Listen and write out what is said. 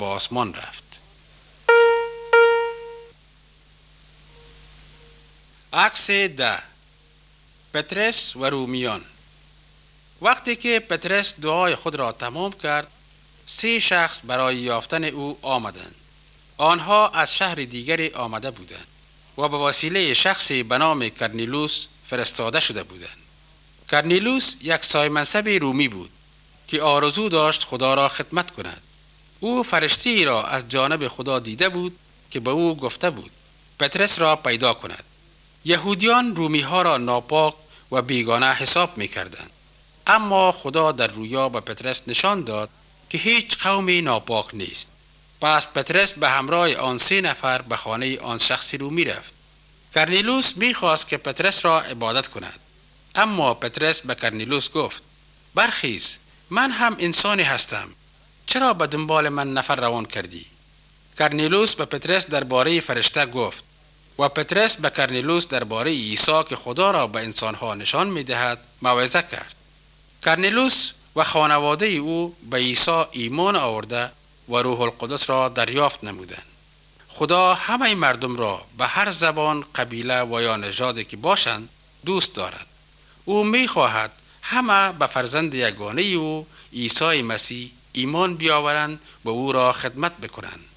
به آسمان رفت. عکس 10. پطرس و رومیان. وقتی که پطرس دعای خود را تمام کرد، 3 شخص برای یافتن او آمدند. آنها از شهر دیگری آمده بودند و به وسیله شخصی به نام کرنیلوس فرستاده شده بودند. کرنیلوس یک سایمنصب رومی بود که آرزو داشت خدا را خدمت کند. او فرشته‌ای را از جانب خدا دیده بود که به او گفته بود پطرس را پیدا کند. یهودیان رومی ها را ناپاک و بیگانه حساب می کردند. اما خدا در رویا به پطرس نشان داد که هیچ قومی ناپاک نیست. پس پطرس به همراه آن 3 نفر به خانه آن شخص رومی رفت. کرنیلوس می خواست که پطرس را عبادت کند. اما پطرس به کرنیلوس گفت برخیز، من هم انسانی هستم. چرا به دنبال من نفر روان کردی؟ کرنیلوس به پطرس درباره فرشته گفت و پطرس به کرنیلوس درباره عیسی که خدا را به انسانها نشان می دهد موعظه کرد. کرنیلوس و خانواده او به عیسی ایمان آورده و روح القدس را دریافت نمودند. خدا همه مردم را به هر زبان، قبیله و یا نژادی که باشند دوست دارد. او می خواهد همه به فرزند یگانه او عیسی مسیح ایمان بیاورند و او را خدمت بکنند.